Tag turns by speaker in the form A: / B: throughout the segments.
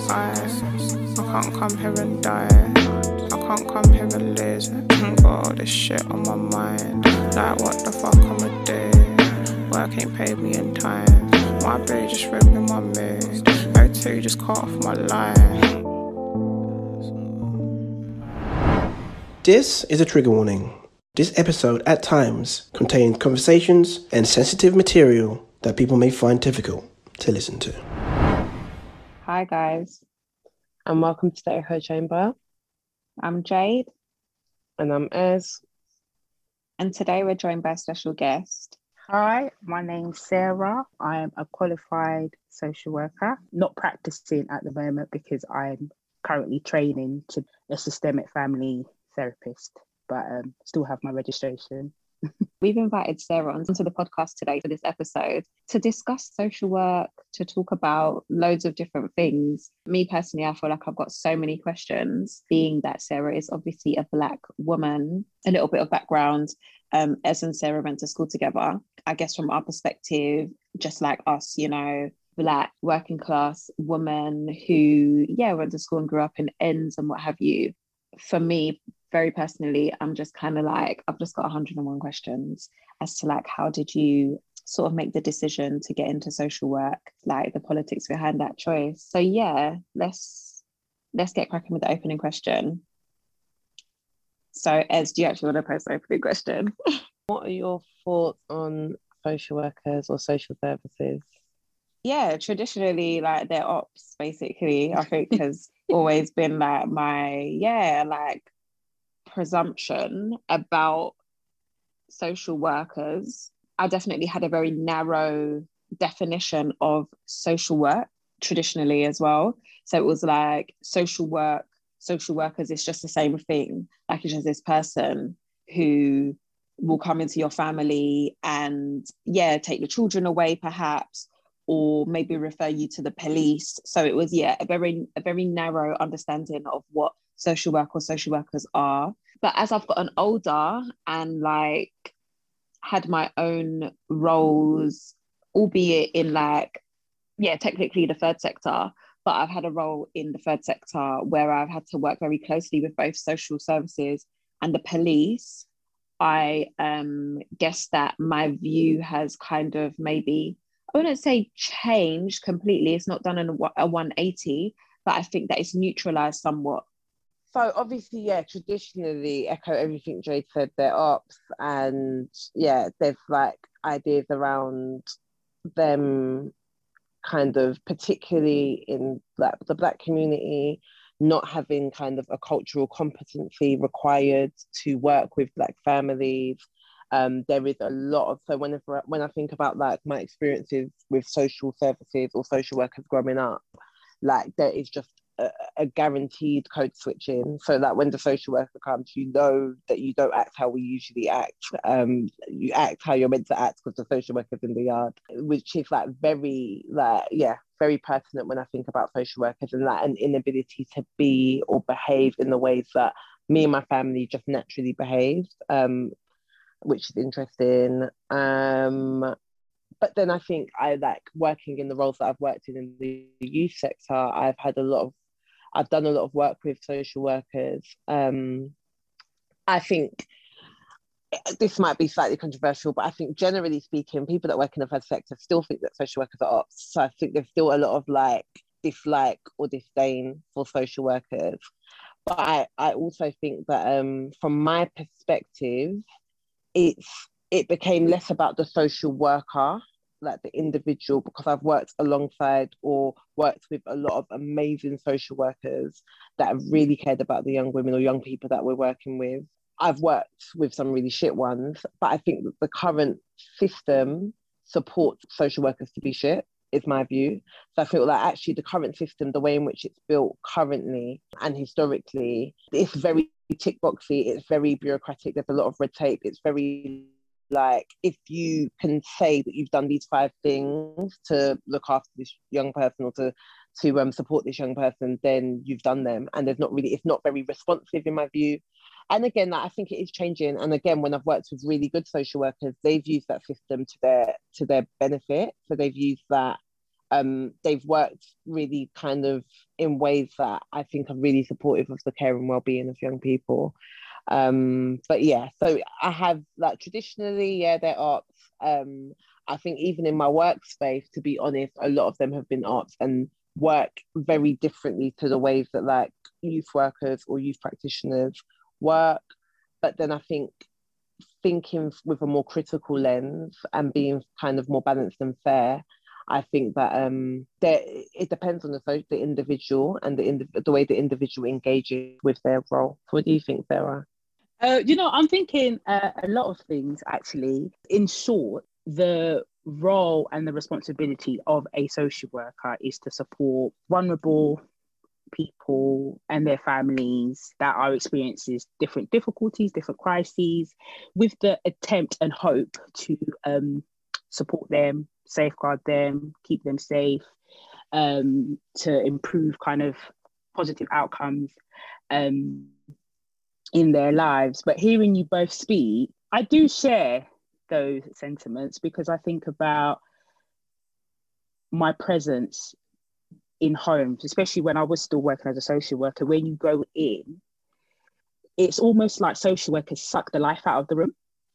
A: I can't come here and die. I can't come here and lose. Got all this shit on my mind. Like what the fuck I'ma do? Work ain't paid me in time. My bitch just ripping my mood. O2 just cut off my line.
B: This is a trigger warning. This episode at times contains conversations and sensitive material that people may find difficult to listen to.
C: Hi guys, and welcome to the Echo Chamber.
D: I'm Jade.
C: And I'm Ez.
D: And today we're joined by a special guest.
E: Hi, my name's Sarah. I am a qualified social worker, not practicing at the moment because I'm currently training to a systemic family therapist, but still have my registration.
D: We've invited Sarah onto the podcast today for this episode to discuss social work, to talk about loads of different things. Me personally, I feel like I've got so many questions, being that Sarah is obviously a Black woman. A little bit of background, Ez and Sarah went to school together. I guess from our perspective, just like us, you know, Black working class woman who, went to school and grew up in ends and what have you. For me, very personally, I'm just kind of like, I've just got 101 questions as to like, how did you sort of make the decision to get into social work, like the politics behind that choice? So yeah, let's get cracking with the opening question. So Ez, do you actually want to pose the opening question?
C: What are your thoughts on social workers or social services?
D: Yeah, traditionally, like their ops, basically, I think has always been like my, presumption about social workers. I definitely had a very narrow definition of social work traditionally as well. So it was like social workers is just the same thing. Like it's just this person who will come into your family and take the children away perhaps, or maybe refer you to the police. So it was a very narrow understanding of what social work or social workers are. But as I've gotten older and like had my own roles, albeit in technically the third sector, but I've had a role in the third sector where I've had to work very closely with both social services and the police. I guess that my view has kind of maybe, I wouldn't say changed completely. It's not done in a 180, but I think that it's neutralized somewhat.
C: So obviously, traditionally echo everything Jade said, they're ops, and there's like ideas around them kind of particularly in like the Black community not having kind of a cultural competency required to work with Black families. There is a lot of, so when I think about like my experiences with social services or social workers growing up, like there is just a guaranteed code switching, so that when the social worker comes, you know that you don't act how we usually act. You act how you're meant to act because the social worker's in the yard, which is like very pertinent when I think about social workers and like an inability to be or behave in the ways that me and my family just naturally behaved, which is interesting. But then I think I like working in the roles that I've worked in the youth sector. I've done a lot of work with social workers. I think this might be slightly controversial, but I think generally speaking, people that work in the first sector still think that social workers are ops. So I think there's still a lot of like dislike or disdain for social workers. But I also think that from my perspective, it became less about the social worker, like the individual, because I've worked alongside or worked with a lot of amazing social workers that have really cared about the young women or young people that we're working with. I've worked with some really shit ones, but I think that the current system supports social workers to be shit, is my view. So I feel like actually the current system, the way in which it's built currently and historically, it's very tick boxy, it's very bureaucratic, there's a lot of red tape, it's very like, if you can say that you've done these 5 things to look after this young person or to support this young person, then you've done them. And it's not very responsive in my view. And again, I think it is changing. And again, when I've worked with really good social workers, they've used that system to their benefit. So they've used that They've worked really kind of in ways that I think are really supportive of the care and well-being of young people. But yeah, so I have like traditionally, yeah, they're arts. I think even in my workspace, to be honest, a lot of them have been arts and work very differently to the ways that like youth workers or youth practitioners work. But then I think thinking with a more critical lens and being kind of more balanced and fair, I think that it depends on the individual and the way the individual engages with their role. So what do you think, Sarah?
E: I'm thinking a lot of things actually. In short, the role and the responsibility of a social worker is to support vulnerable people and their families that are experiencing different difficulties, different crises, with the attempt and hope to support them, safeguard them, keep them safe, to improve kind of positive outcomes in their lives. But hearing you both speak, I do share those sentiments, because I think about my presence in homes, especially when I was still working as a social worker. When you go in, it's almost like social workers suck the life out of the room.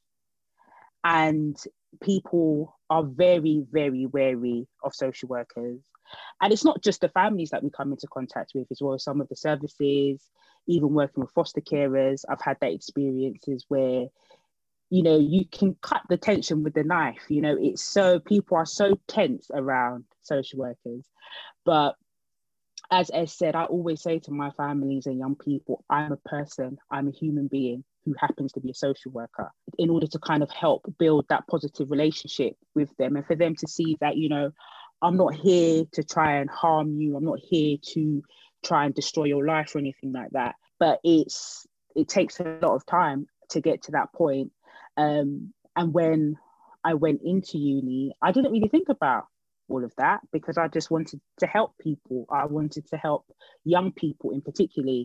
E: And people are very, very wary of social workers. And it's not just the families that we come into contact with as well, some of the services, even working with foster carers. I've had that experiences where, you can cut the tension with the knife. It's so, people are so tense around social workers. But as Ez said, I always say to my families and young people, I'm a person, I'm a human being who happens to be a social worker, in order to kind of help build that positive relationship with them, and for them to see that, I'm not here to try and harm you. I'm not here to try and destroy your life or anything like that. But it takes a lot of time to get to that point. And when I went into uni, I didn't really think about all of that, because I just wanted to help people. I wanted to help young people in particular.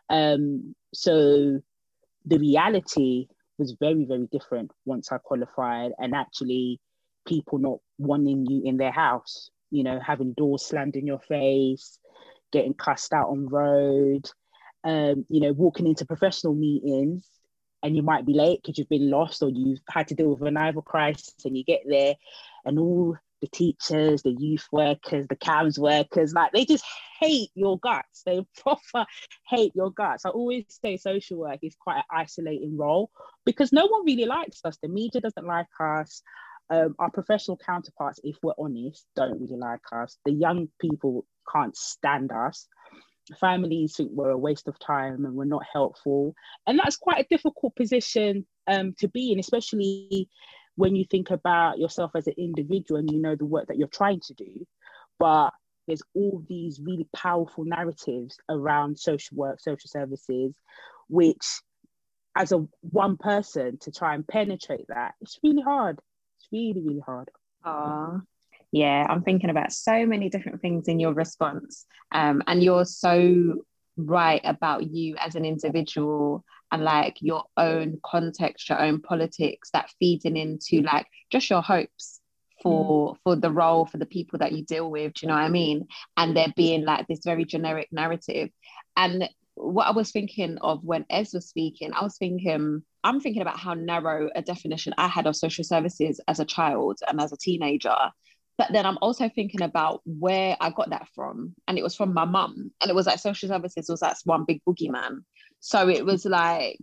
E: So the reality was very, very different once I qualified, and actually people not wanting you in their house, having doors slammed in your face, getting cussed out on road, walking into professional meetings and you might be late because you've been lost or you've had to deal with an arrival crisis, and you get there and all the teachers, the youth workers, the CAMS workers, like they just hate your guts. They proper hate your guts. I always say social work is quite an isolating role because no one really likes us. The media doesn't like us. Our professional counterparts, if we're honest, don't really like us. The young people can't stand us. Families think we're a waste of time and we're not helpful. And that's quite a difficult position to be in, especially when you think about yourself as an individual and you know the work that you're trying to do. But there's all these really powerful narratives around social work, social services, which as a one person to try and penetrate that, it's really hard. It's really, really hard.
D: Yeah, I'm thinking about so many different things in your response. And you're so right about you as an individual and like your own context, your own politics, that feeding into like just your hopes for the role, for the people that you deal with. Do you know what I mean? And there being like this very generic narrative. And what I was thinking of when Ez was speaking, I'm thinking about how narrow a definition I had of social services as a child and as a teenager. But then I'm also thinking about where I got that from. And it was from my mum. And it was like social services was like one big boogeyman. So it was like,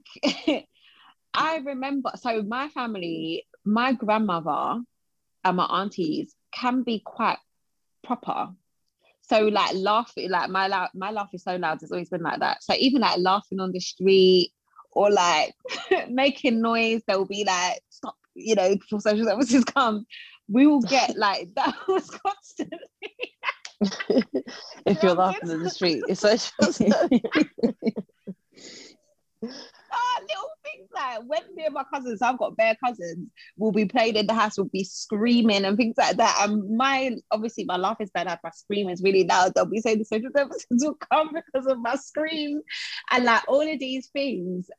D: I remember, so my family, my grandmother and my aunties can be quite proper. So like laughing, like my laugh is so loud, it's always been like that. So even like laughing on the street or like making noise, they'll be like, stop, before social services come. We will get like that was constantly.
C: If you're laughing in the street, it's social
D: little things like when me and my cousins, I've got bare cousins, will be playing in the house, will be screaming and things like that. And obviously my laugh is bad, my scream is really loud. They'll be saying the social services will come because of my scream and like all of these things.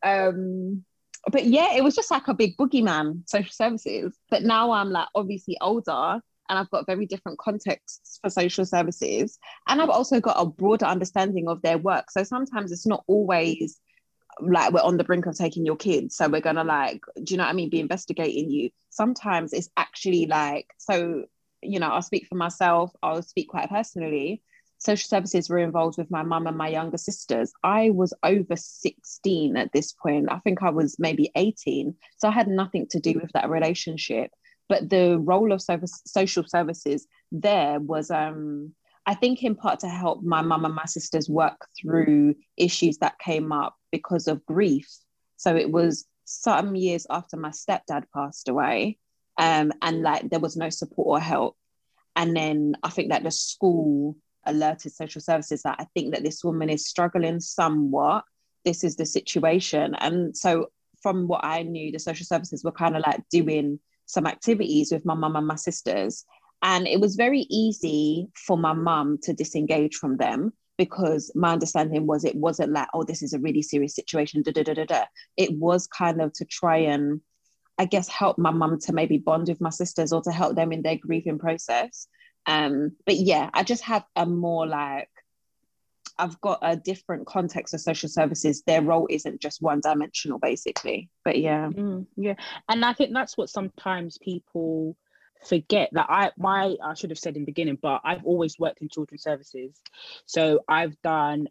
D: But yeah, it was just like a big boogeyman, social services. But now I'm like obviously older and I've got very different contexts for social services. And I've also got a broader understanding of their work. So sometimes it's not always like we're on the brink of taking your kids, so we're gonna, like, do you know what I mean, be investigating you. Sometimes it's actually like, so, you know, I'll speak for myself, I'll speak quite personally. Social services were involved with my mum and my younger sisters. I was over 16 at this point. I think I was maybe 18. So I had nothing to do with that relationship. But the role of social services there was, I think, in part to help my mum and my sisters work through issues that came up because of grief. So it was some years after my stepdad passed away, and like there was no support or help. And then I think that the school alerted social services that I think that this woman is struggling somewhat. This is the situation. And so from what I knew, the social services were kind of like doing some activities with my mum and my sisters. And it was very easy for my mum to disengage from them, because my understanding was it wasn't like, oh, this is a really serious situation, da, da, da, da, da. It was kind of to try and, I guess, help my mum to maybe bond with my sisters or to help them in their grieving process. But yeah, I just have a more like, I've got a different context of social services. Their role isn't just one dimensional, basically. But yeah.
E: Yeah. And I think that's what sometimes people forget, that I should have said in the beginning, but I've always worked in children's services. So I've done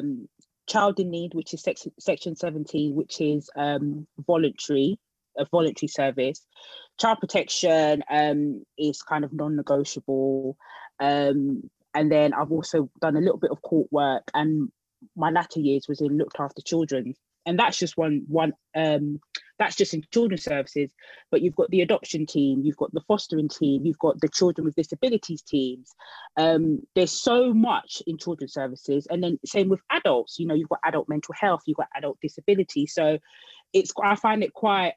E: Child in Need, which is section 17, which is a voluntary service. Child protection is kind of non-negotiable. And then I've also done a little bit of court work, and my latter years was in looked after children. And that's just one that's just in children's services. But you've got the adoption team, you've got the fostering team, you've got the children with disabilities teams. There's so much in children's services. And then same with adults, you know, you've got adult mental health, you've got adult disability. So I find it quite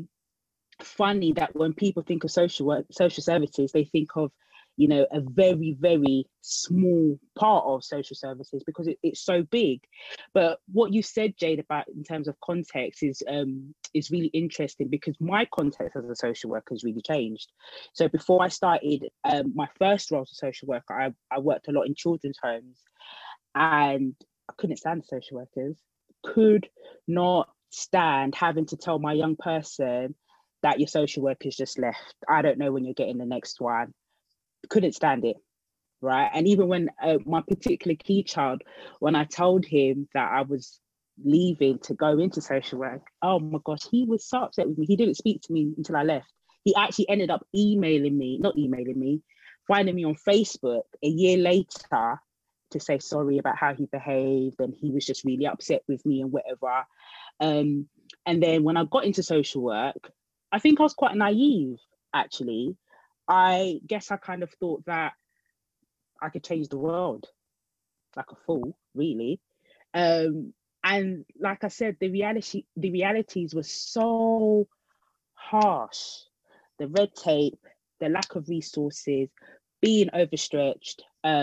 E: funny that when people think of social services, they think of, you know, a very, very small part of social services, because it's so big. But what you said, Jade, about in terms of context is really interesting, because my context as a social worker has really changed. So before I started my first role as a social worker, I worked a lot in children's homes, and I couldn't stand social workers. Could not stand having to tell my young person that your social worker's just left. I don't know when you're getting the next one. Couldn't stand it, right? And even when my particular key child, when I told him that I was leaving to go into social work, oh my gosh, he was so upset with me. He didn't speak to me until I left. He actually ended up finding me on Facebook a year later to say sorry about how he behaved, and he was just really upset with me and whatever. And then when I got into social work, I think I was quite naive, actually. I guess I kind of thought that I could change the world, like a fool, really. And like I said, the realities were so harsh. The red tape, the lack of resources, being overstretched.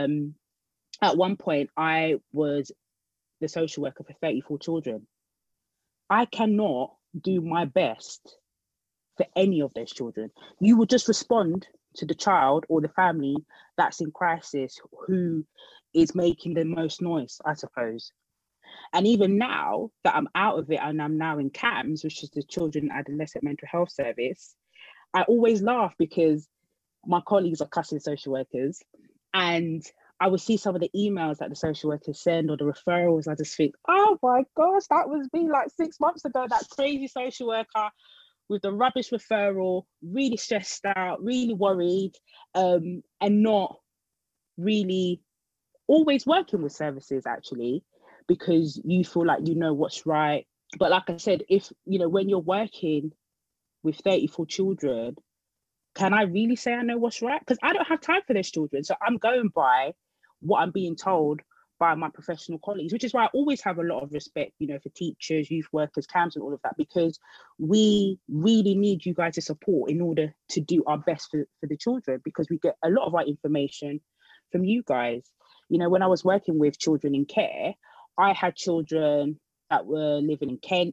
E: At one point, I was the social worker for 34 children. I cannot do my best for any of those children. You will just respond to the child or the family that's in crisis, who is making the most noise, I suppose. And even now that I'm out of it and I'm now in CAMS, which is the Children and Adolescent Mental Health Service, I always laugh because my colleagues are cussing social workers, and I would see some of the emails that the social workers send or the referrals. I just think, oh my gosh, that was me like 6 months ago, that crazy social worker with the rubbish referral, really stressed out, really worried, and not really always working with services, actually, because you feel like you know what's right. But like I said, if, you know, when you're working with 34 children, can I really say I know what's right? Because I don't have time for those children. So I'm going by what I'm being told by my professional colleagues, which is why I always have a lot of respect, you know, for teachers, youth workers, CAMS and all of that, because we really need you guys to support in order to do our best for the children, because we get a lot of our information from you guys. You know, when I was working with children in care, I had children that were living in Kent,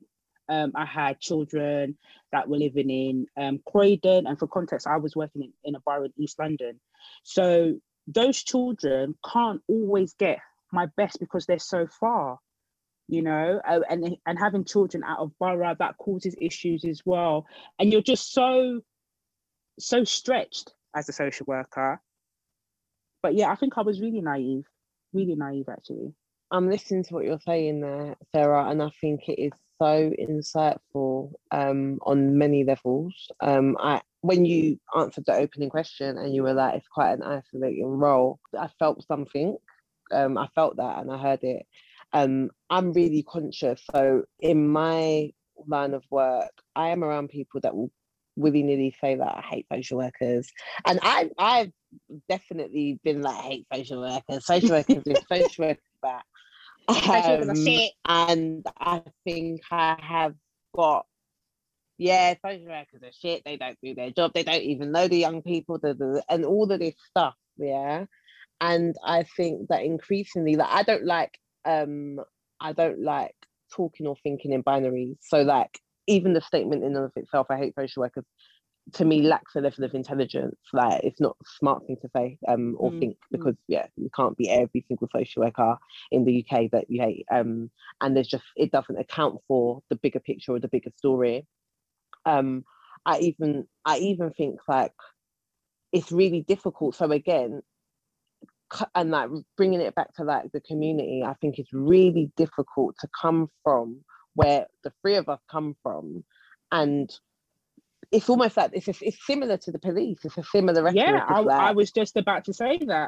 E: I had children that were living in Croydon, and for context, I was working in a borough in East London. So those children can't always get my best because they're so far, and having children out of borough, that causes issues as well. And you're just so stretched as a social worker. But yeah, I think I was really naive actually.
C: I'm listening to what you're saying there, Sarah, and I think it is so insightful on many levels. When you answered the opening question and you were like, it's quite an isolating role, I felt something. I felt that and I heard it. I'm really conscious. So in my line of work, I am around people that will willy-nilly say that I hate social workers. And I've definitely been like, I hate social workers. Social workers this, social workers that. And I think I have got, social workers are shit. They don't do their job. They don't even know the young people, and all of this stuff. Yeah. And I think that increasingly, like, I don't like talking or thinking in binaries. So like, even the statement in and of itself, I hate social workers, to me lacks a level of intelligence. Like, it's not a smart thing to say or think, because you can't be every single social worker in the UK that you hate, and it doesn't account for the bigger picture or the bigger story. I even think like it's really difficult. So again, and like bringing it back to like the community, I think it's really difficult to come from where the three of us come from, and it's almost like it's similar to the police. It's a similar rhetoric.
E: Yeah, I was just about to say that.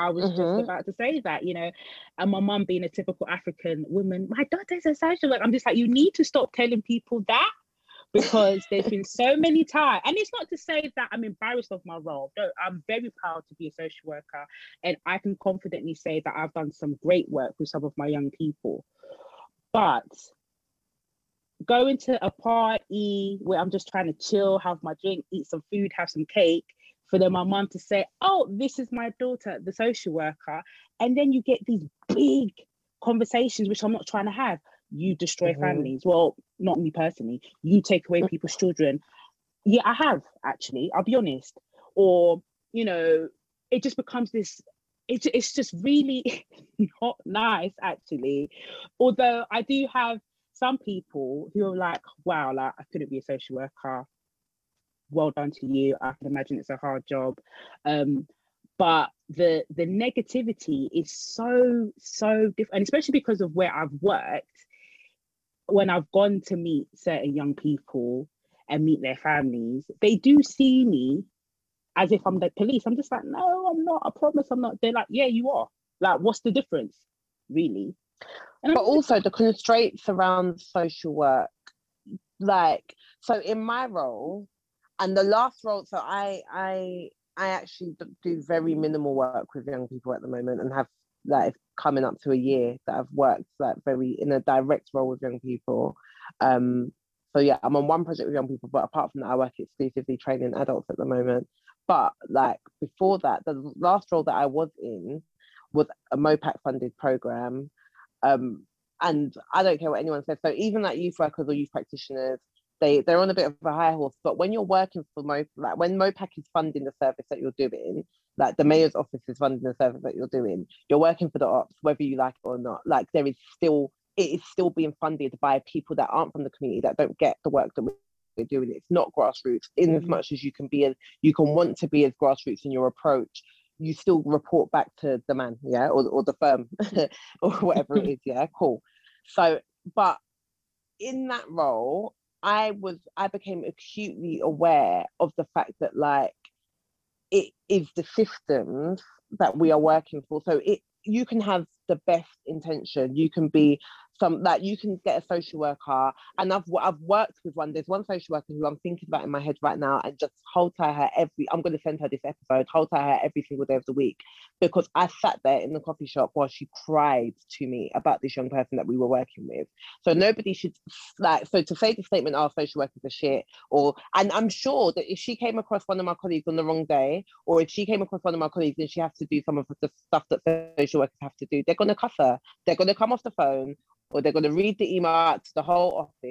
E: And my mum being a typical African woman, my daughter's a social worker. I'm just like, you need to stop telling people that, because there's been so many times, and it's not to say that I'm embarrassed of my role. No, I'm very proud to be a social worker, and I can confidently say that I've done some great work with some of my young people. But going to a party where I'm just trying to chill, have my drink, eat some food, have some cake, for then my mum to say, oh, this is my daughter, the social worker. And then you get these big conversations, which I'm not trying to have. You destroy families. Well, not me personally. You take away people's children. Yeah, I have, actually. I'll be honest. Or, it just becomes this, it's just really not nice, actually. Although I do have some people who are like, wow, like, I couldn't be a social worker. Well done to you. I can imagine it's a hard job. But the negativity is so different, and especially because of where I've worked. When I've gone to meet certain young people and meet their families, they do see me as if I'm the police. I'm just like, no, I'm not. I promise I'm not. They're like, yeah, you are. Like, what's the difference, really?
C: But also the constraints around social work. Like, so in my role, and the last role, so I actually do very minimal work with young people at the moment, and have like coming up to a year that I've worked like very in a direct role with young people. So yeah, I'm on one project with young people, but apart from that, I work exclusively training adults at the moment. But like before that, the last role that I was in was a MOPAC funded program. And I don't care what anyone says. So even like youth workers or youth practitioners, they're on a bit of a high horse. But when you're working for like when MOPAC is funding the service that you're doing, like the mayor's office is funding the service that you're doing, you're working for the ops, whether you like it or not. Like it is still being funded by people that aren't from the community, that don't get the work that we're doing. It's not grassroots. In as much as you can want to be as grassroots in your approach, you still report back to the man, yeah, or the firm, or whatever it is, yeah, cool. So, but in that role, I became acutely aware of the fact that like it is the systems that we are working for. So you can have the best intention, you can be you can get a social worker, and I've worked with one. There's one social worker who I'm thinking about in my head right now, and just hold to her I'm going to send her this episode, hold to her every single day of the week, because I sat there in the coffee shop while she cried to me about this young person that we were working with. So nobody should so to say the statement, "Oh, social workers are shit," and I'm sure that if she came across one of my colleagues on the wrong day, or if she came across one of my colleagues and she has to do some of the stuff that social workers have to do, they're going to cuss her. They're going to come off the phone, or they're going to read the email out to the whole office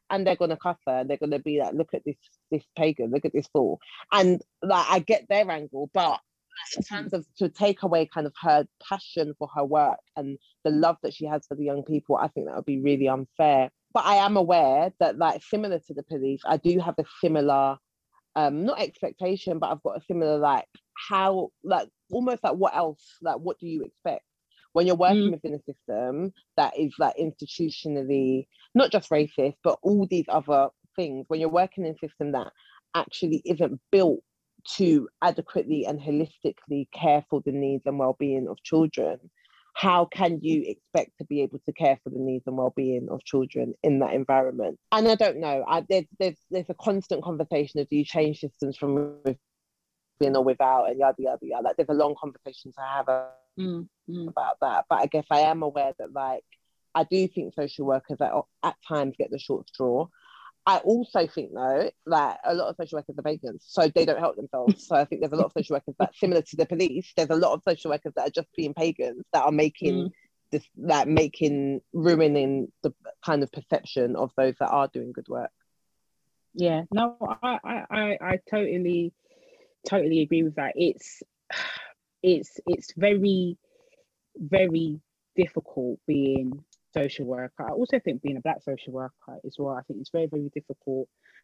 C: and they're gonna cuss her. They're gonna be like, look at this pagan, look at this fool. And like, I get their angle, but in terms of to take away kind of her passion for her work and the love that she has for the young people, I think that would be really unfair. But I am aware that, like, similar to the police, I do have a similar not expectation, but I've got a similar, like, how, like, almost like, what else, like, what do you expect when you're working within a system that is, like, institutionally not just racist, but all these other things, when you're working in a system that actually isn't built to adequately and holistically care for the needs and well-being of children, how can you expect to be able to care for the needs and well-being of children in that environment? And I don't know, there's a constant conversation of, do you change systems from within or without, and yada yada yada. Like, there's a long conversation to have about that. But I guess I am aware that, like, I do think social workers at times get the short straw. I also think, though, that a lot of social workers are pagans, so they don't help themselves. So I think there's a lot of social workers that, similar to the police, there's a lot of social workers that are just being pagans, that are making this, like, ruining the kind of perception of those that are doing good work.
E: Yeah, no, I totally agree with that. It's very, very difficult being social worker. I also think being a Black social worker as well, I think it's very, very difficult.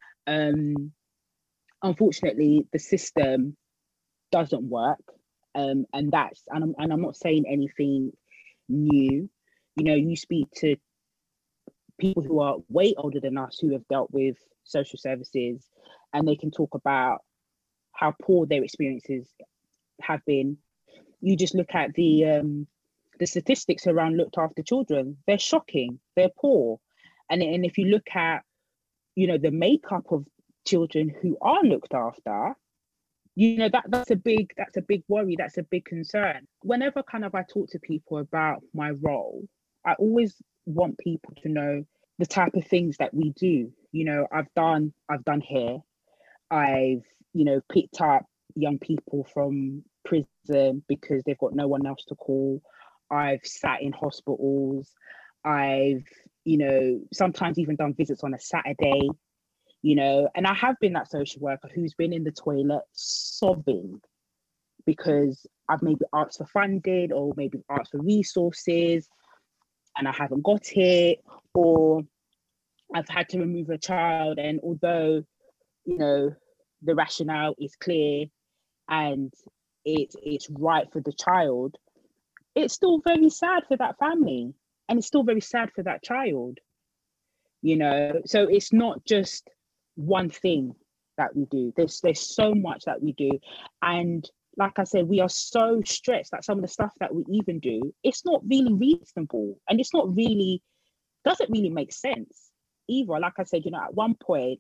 E: Unfortunately, the system doesn't work, and I'm not saying anything new. You know, you speak to people who are way older than us who have dealt with social services, and they can talk about how poor their experiences have been. You just look at the statistics around looked after children, they're shocking, they're poor. And if you look at, you know, the makeup of children who are looked after, you know, that's a big worry, that's a big concern. Whenever kind of I talk to people about my role, I always want people to know the type of things that we do. You know, I've done hair, I've, you know, picked up young people from prison because they've got no one else to call. I've sat in hospitals. I've, you know, sometimes even done visits on a Saturday, you know, and I have been that social worker who's been in the toilet sobbing because I've maybe asked for funding or maybe asked for resources and I haven't got it, or I've had to remove a child, and although, you know, the rationale is clear and it's right for the child, it's still very sad for that family, and it's still very sad for that child, you know. So it's not just one thing that we do. There's so much that we do, and like I said, we are so stressed that some of the stuff that we even do, it's not really reasonable, and it's not really, doesn't really make sense either. Like I said, you know, at one point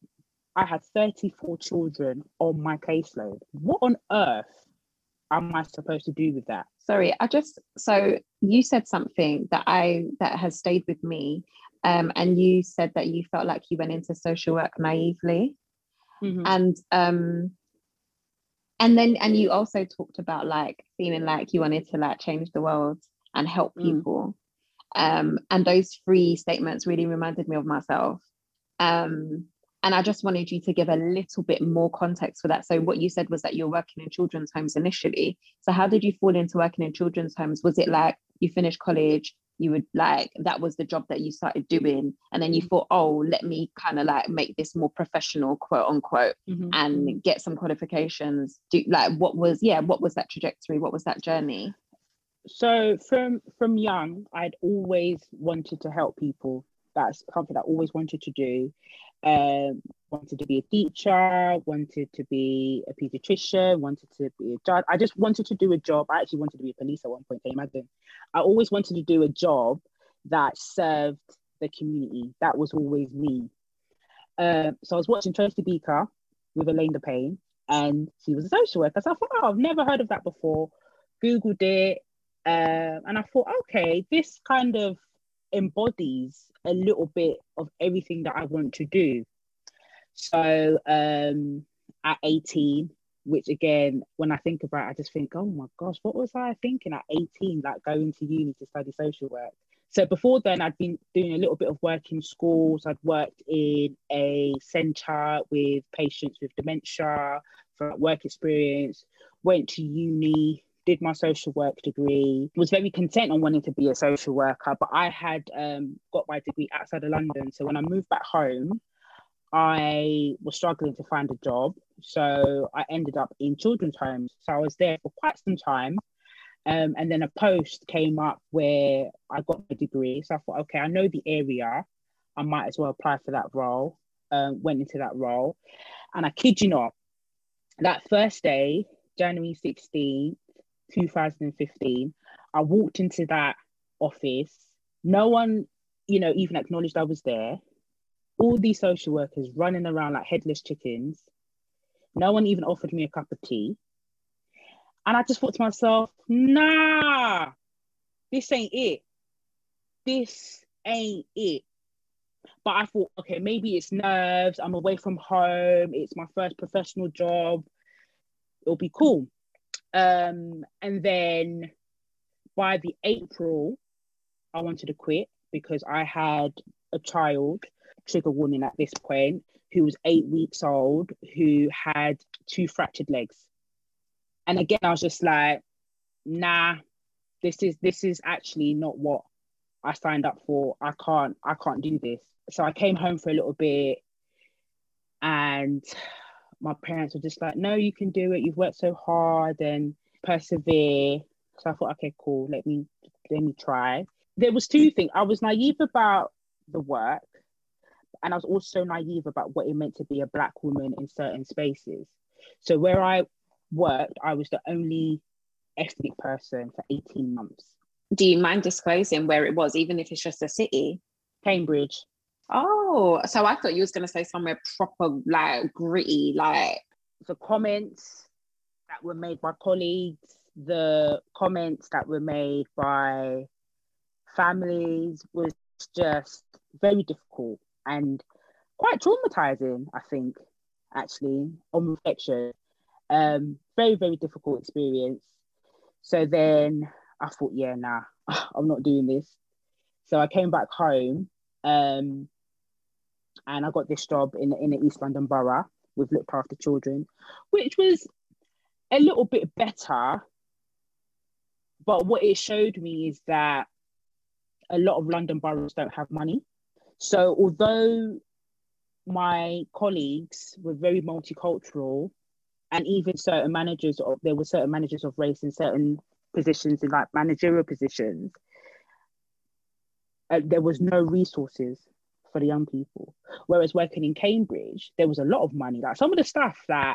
E: I had 34 children on my caseload. What on earth am I supposed to do with that?
D: Sorry, so you said something that has stayed with me, and you said that you felt like you went into social work naively, and you also talked about, like, feeling like you wanted to, like, change the world and help people, and those three statements really reminded me of myself. And I just wanted you to give a little bit more context for that. So what you said was that you're working in children's homes initially. So how did you fall into working in children's homes? Was it like you finished college, you would, like, that was the job that you started doing, and then you thought, oh, let me kind of, like, make this more professional, quote unquote, and get some qualifications? What was that trajectory? What was that journey?
E: So from young, I'd always wanted to help people. That's something I always wanted to do. Wanted to be a teacher, wanted to be a pediatrician, wanted to be a judge. I just wanted to do a job. I actually wanted to be a police at one point, can you imagine? I always wanted to do a job that served the community. That was always me. So I was watching Tracy Beaker with Elaine DePayne, and she was a social worker. So I thought, oh, I've never heard of that before. Googled it, and I thought, okay, this kind of embodies a little bit of everything that I want to do. So at 18, which again, when I think about it, I just think, oh my gosh, what was I thinking at 18, like going to uni to study social work? So before then, I'd been doing a little bit of work in schools. I'd worked in a centre with patients with dementia for work experience, went to uni, did my social work degree, was very content on wanting to be a social worker, but I had got my degree outside of London. So when I moved back home, I was struggling to find a job. So I ended up in children's homes. So I was there for quite some time. And then a post came up where I got the degree. So I thought, okay, I know the area. I might as well apply for that role. Went into that role. And I kid you not, that first day, January 16th, 2015, I walked into that office. No one, even acknowledged I was there. All these social workers running around like headless chickens. No one even offered me a cup of tea. And I just thought to myself, nah, this ain't it. This ain't it. But I thought, okay, maybe it's nerves. I'm away from home. It's my first professional job. It'll be cool. And then by the April, I wanted to quit because I had a child, trigger warning at this point, who was 8 weeks old, who had 2 fractured legs. And again, I was just like, nah, this is actually not what I signed up for. I can't do this. So I came home for a little bit and my parents were just like, no, you can do it. You've worked so hard and persevere. So I thought, okay, cool. Let me try. There was 2 things. I was naive about the work and I was also naive about what it meant to be a Black woman in certain spaces. So where I worked, I was the only ethnic person for 18 months.
D: Do you mind disclosing where it was, even if it's just a city?
E: Cambridge.
D: Oh, so I thought you was going to say somewhere proper, like gritty, like...
E: The comments that were made by colleagues, the comments that were made by families was just very difficult and quite traumatizing, I think, actually, on reflection. Very, very difficult experience. So then I thought, yeah, nah, I'm not doing this. So I came back home and I got this job in the East London borough with looked after children, which was a little bit better. But what it showed me is that a lot of London boroughs don't have money. So although my colleagues were very multicultural, and even there were certain managers of race in certain positions, in like managerial positions, there was no resources for the young people. Whereas working in Cambridge, there was a lot of money. Like some of the stuff that,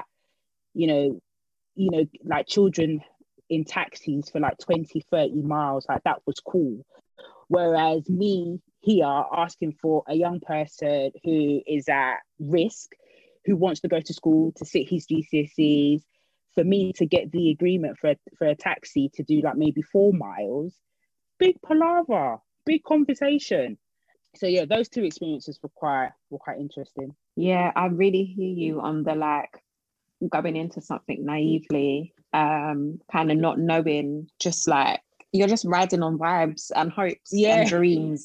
E: like children in taxis for like 20, 30 miles, like that was cool. Whereas me here asking for a young person who is at risk, who wants to go to school to sit his GCSEs, for me to get the agreement for a taxi to do like maybe 4 miles, big palaver, big conversation. So yeah, those 2 experiences were quite interesting.
D: Yeah, I really hear you on the like going into something naively, kind of not knowing, just like you're just riding on vibes and hopes and dreams.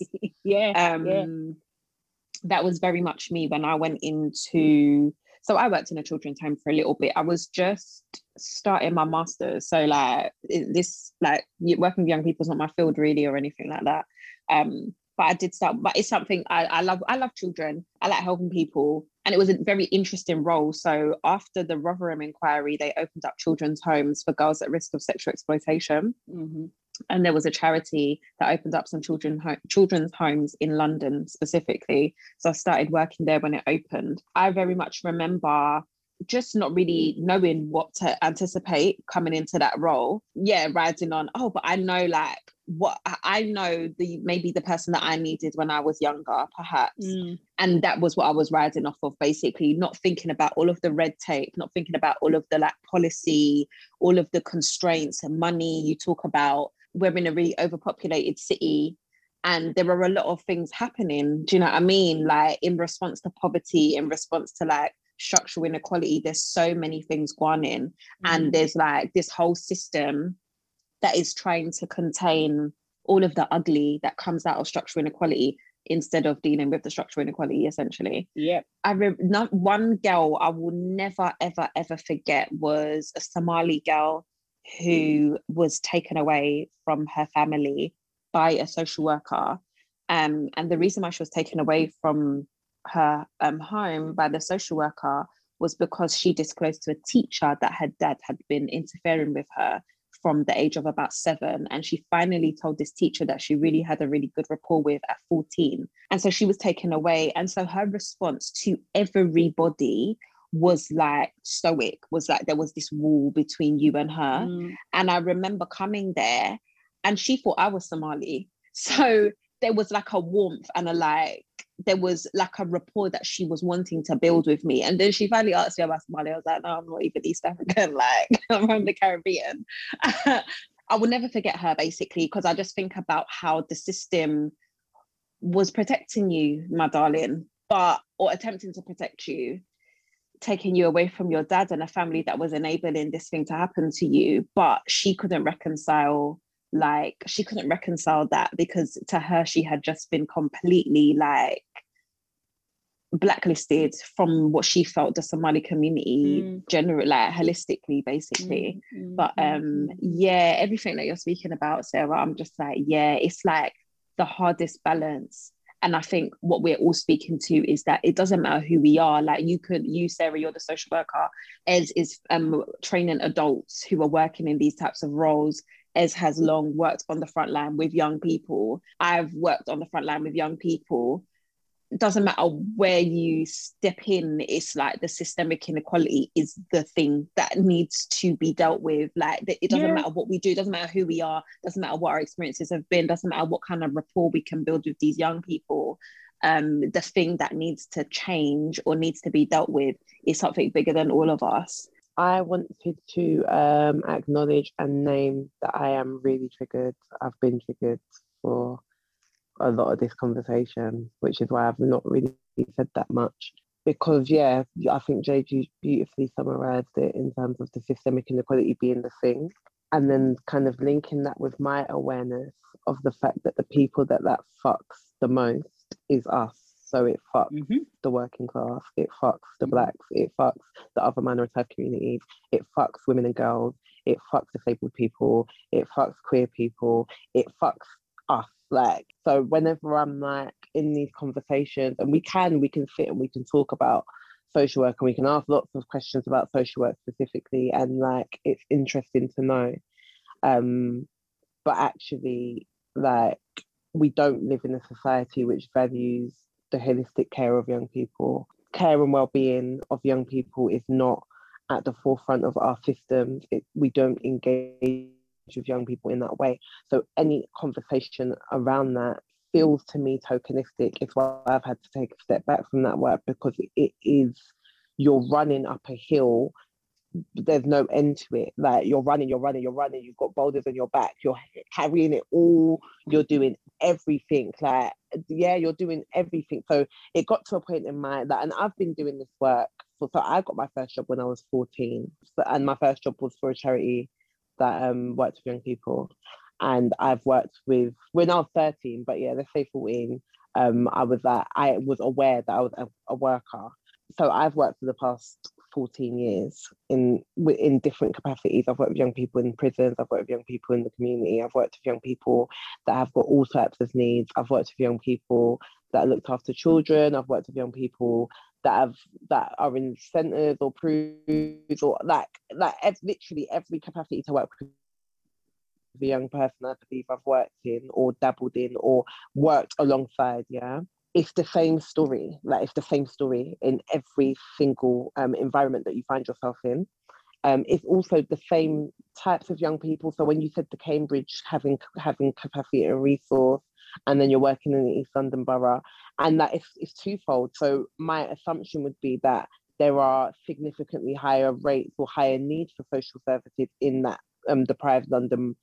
D: That was very much me when I went into... So I worked in a children's home for a little bit. I was just starting my master's. So like working with young people is not my field really or anything like that. But I did start, but it's something I love. I love children. I like helping people. And it was a very interesting role. So after the Rotherham inquiry, they opened up children's homes for girls at risk of sexual exploitation.
E: Mm-hmm.
D: And there was a charity that opened up some children's homes in London specifically. So I started working there when it opened. I very much remember just not really knowing what to anticipate coming into that role. Yeah, riding on, but I know like what I know, maybe the person that I needed when I was younger, perhaps. And that was what I was riding off of, basically, not thinking about all of the red tape, not thinking about all of the like policy, all of the constraints and money. You talk about we're in a really overpopulated city and there are a lot of things happening. Do you know what I mean? Like in response to poverty, in response to like structural inequality, there's so many things going in. And there's like this whole system that is trying to contain all of the ugly that comes out of structural inequality instead of dealing with the structural inequality, essentially.
E: Yep.
D: Not one girl I will never, ever, ever forget was a Somali girl who was taken away from her family by a social worker. And the reason why she was taken away from her home by the social worker was because she disclosed to a teacher that her dad had been interfering with her from the age of about 7. And she finally told this teacher that she really had a really good rapport with at 14. And so she was taken away. And so her response to everybody was like stoic, was like there was this wall between you and her. And I remember coming there and she thought I was Somali. So there was like a warmth and there was like a rapport that she was wanting to build with me. And then she finally asked me about Somali. I was like, no, I'm not even East African, like I'm from the Caribbean. I will never forget her, basically, because I just think about how the system was protecting you, my darling, or attempting to protect you, taking you away from your dad and a family that was enabling this thing to happen to you. But she couldn't reconcile that, because to her, she had just been completely like blacklisted from what she felt the Somali community generally, like holistically, basically. But yeah, everything that you're speaking about, Sarah, I'm just like, yeah, it's like the hardest balance. And I think what we're all speaking to is that it doesn't matter who we are. Like you, Sarah, you're the social worker. Ez is training adults who are working in these types of roles. Ez has long worked on the front line with young people. I've worked on the front line with young people. It doesn't matter where you step in, it's like the systemic inequality is the thing that needs to be dealt with. Like it doesn't matter what we do, it doesn't matter who we are, doesn't matter what our experiences have been, doesn't matter what kind of rapport we can build with these young people. The thing that needs to change or needs to be dealt with is something bigger than all of us.
C: I wanted to acknowledge and name that I am really triggered. I've been triggered for a lot of this conversation, which is why I've not really said that much. Because, yeah, I think JG beautifully summarised it in terms of the systemic inequality being the thing. And then kind of linking that with my awareness of the fact that the people that fucks the most is us. So it fucks the working class, it fucks the blacks, it fucks the other minoritized communities, it fucks women and girls, it fucks disabled people, it fucks queer people, it fucks us. Like, so whenever I'm like in these conversations, and we can sit and we can talk about social work and we can ask lots of questions about social work specifically, and like it's interesting to know. But actually, like, we don't live in a society which values the holistic care of young people. Care and well-being of young people is not at the forefront of our systems. We don't engage with young people in that way. So any conversation around that feels to me tokenistic. It's why I've had to take a step back from that work, because it is, you're running up a hill. There's no end to it. Like you're running, you've got boulders on your back, you're carrying it all, you're doing everything. Like, yeah, you're doing everything. So it got to a point in my, like, and I've been doing this work so I got my first job when I was 14, and my first job was for a charity that worked with young people. And I've worked with, when I was 13, but yeah, let's say 14, I was aware that I was a worker. So I've worked for the past 14 years in different capacities. I've worked with young people in prisons, I've worked with young people in the community, I've worked with young people that have got all types of needs, I've worked with young people that looked after children, I've worked with young people that are in centres or PRUs, or literally every capacity to work with a young person I believe I've worked in or dabbled in or worked alongside. Yeah, it's the same story. Like, it's the same story in every single environment that you find yourself in. It's also the same types of young people. So when you said the Cambridge having capacity and resource, and then you're working in the East London borough, and that it's twofold. So my assumption would be that there are significantly higher rates or higher needs for social services in that deprived London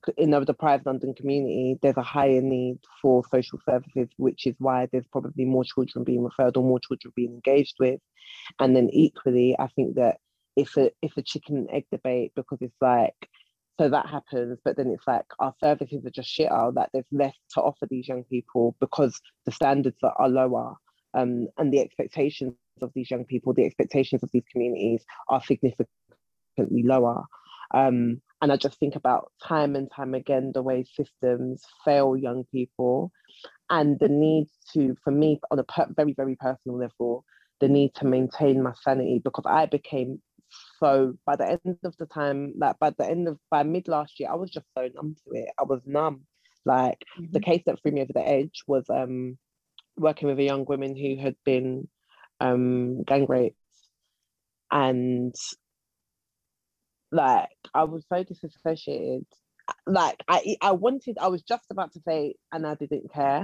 C: community. There's a higher need for social services, which is why there's probably more children being referred or more children being engaged with. And then equally, I think that it's a chicken and egg debate, because it's like, So that happens, but then it's like our services are just shitter, that there's less to offer these young people because the standards are lower, and the expectations of these young people, the expectations of these communities are significantly lower. And I just think about time and time again the way systems fail young people, and the need to, for me, on a very, very personal level, the need to maintain my sanity, because I became so, by the end of the time, like by mid last year, I was just so numb to it. I was numb. Like the case that threw me over the edge was working with a young woman who had been gang raped, and like I was so disassociated. Like I was just about to say, and I didn't care.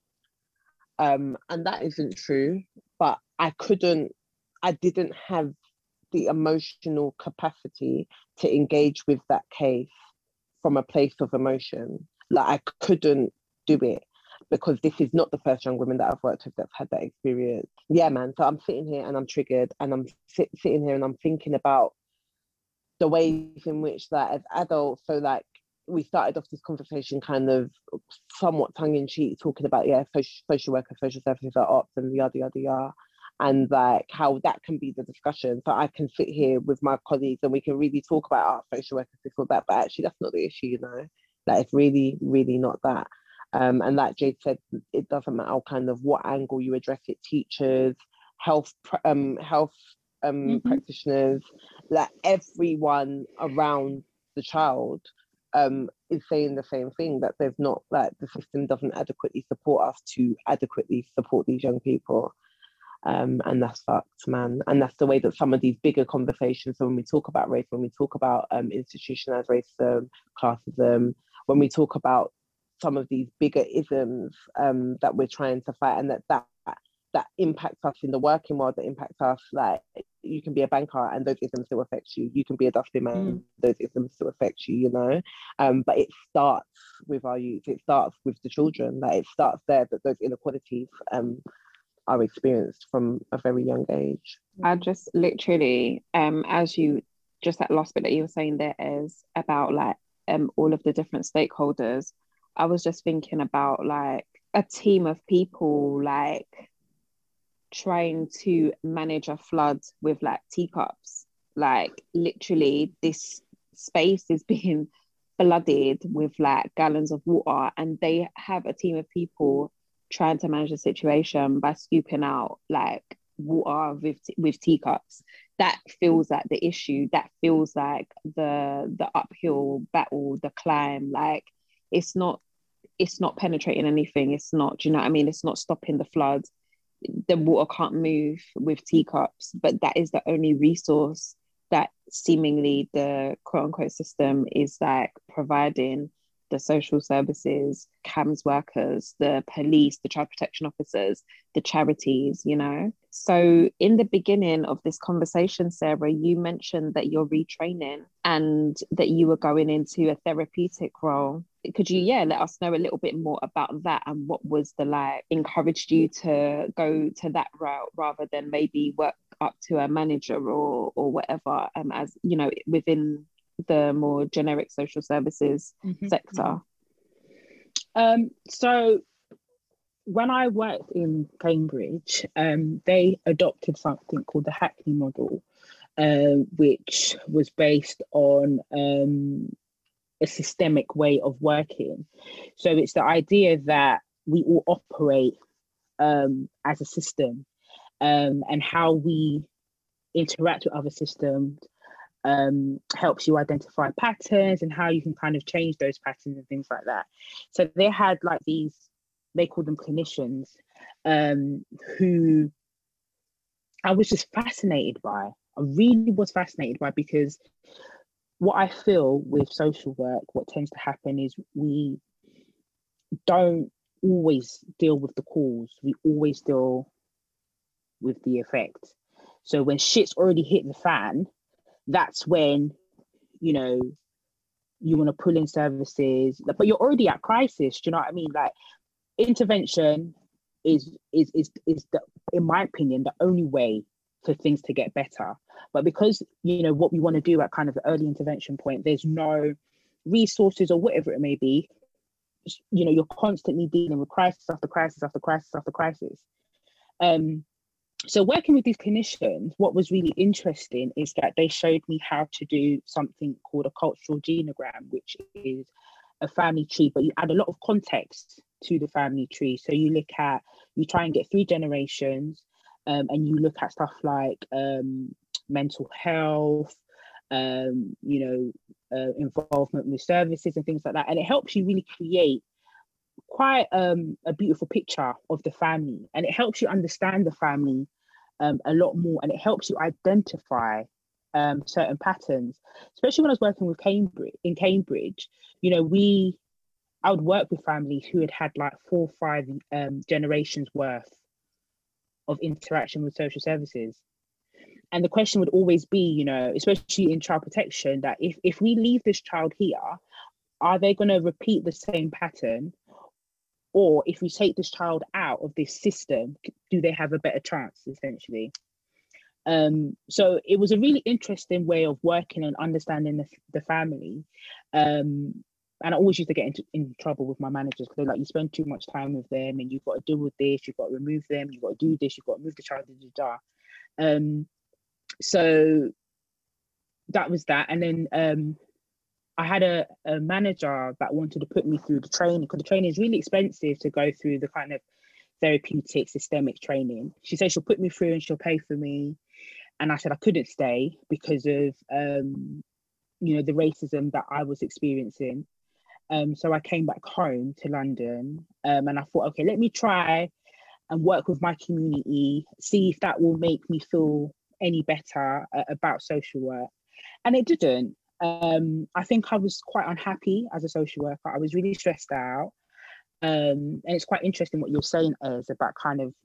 C: And that isn't true, but I didn't have the emotional capacity to engage with that case from a place of emotion. Like I couldn't do it, because this is not the first young woman that I've worked with that's had that experience. Yeah, man. So I'm sitting here and I'm triggered, and I'm sitting here and I'm thinking about the ways in which that as adults, so like we started off this conversation kind of somewhat tongue-in-cheek, talking about, social workers, social services are ops and yada, yada, yada. And like how that can be the discussion. So I can sit here with my colleagues and we can really talk about social workers, this or that, but actually that's not the issue, you know? Like it's really, really not that. And like Jade said, it doesn't matter kind of what angle you address it, teachers, health practitioners, like everyone around the child is saying the same thing, that there's not, like the system doesn't adequately support us to adequately support these young people. And that's fucked, man. And that's the way that some of these bigger conversations, so when we talk about race, when we talk about institutionalized racism, classism, when we talk about some of these bigger isms that we're trying to fight, and that impacts us in the working world, that impacts us, like you can be a banker and those isms still affect you. You can be a dustbin man, those isms still affect you, you know? But it starts with our youth, it starts with the children, like it starts there, that those inequalities are experienced from a very young age.
D: I just literally, as you, just that last bit that you were saying there is about like all of the different stakeholders, I was just thinking about like a team of people like trying to manage a flood with like teacups. Like literally this space is being flooded with like gallons of water, and they have a team of people trying to manage the situation by scooping out like water with teacups. That feels like the issue. That feels like the uphill battle, the climb. Like it's not penetrating anything. It's not, do you know what I mean? It's not stopping the flood. The water can't move with teacups, but that is the only resource that seemingly the quote unquote system is like providing. The social services, CAMS workers, the police, the child protection officers, the charities, you know? So in the beginning of this conversation, Sarah, you mentioned that you're retraining and that you were going into a therapeutic role. Could you, let us know a little bit more about that, and what was the like encouraged you to go to that route rather than maybe work up to a manager or whatever, as, you know, within the more generic social services sector?
E: So when I worked in Cambridge, they adopted something called the Hackney model, which was based on a systemic way of working. So it's the idea that we all operate as a system, and how we interact with other systems helps you identify patterns and how you can kind of change those patterns and things like that. So they had like these, they called them clinicians, who I was just fascinated by. I really was fascinated by, because what I feel with social work, what tends to happen is we don't always deal with the cause. We always deal with the effect. So when shit's already hit the fan, that's when, you know, you want to pull in services, but you're already at crisis. Do you know what I mean? Like intervention is the, in my opinion, the only way for things to get better. But because, you know, what we want to do at kind of the early intervention point, there's no resources or whatever it may be, you know, you're constantly dealing with crisis after crisis after crisis after crisis. So working with these clinicians, what was really interesting is that they showed me how to do something called a cultural genogram, which is a family tree, but you add a lot of context to the family tree. So you try and get 3 generations, and you look at stuff like mental health, involvement with services and things like that. And it helps you really create quite a beautiful picture of the family, and it helps you understand the family a lot more, and it helps you identify certain patterns. Especially when I was working with Cambridge, you know, I would work with families who had like 4 or 5 generations worth of interaction with social services. And the question would always be, you know, especially in child protection, that if we leave this child here, are they going to repeat the same pattern? Or if we take this child out of this system, do they have a better chance, essentially? So it was a really interesting way of working and understanding the family. And I always used to get in trouble with my managers, because they're like, you spend too much time with them and you've got to deal with this, you've got to remove them, you've got to do this, you've got to move the child, so that was that. And then I had a manager that wanted to put me through the training, because the training is really expensive to go through the kind of therapeutic systemic training. She said she'll put me through and she'll pay for me. And I said I couldn't stay because of, the racism that I was experiencing. So I came back home to London, and I thought, okay, let me try and work with my community, see if that will make me feel any better about social work. And it didn't. I think I was quite unhappy as a social worker. I was really stressed out. And it's quite interesting what you're saying, Ez, about kind of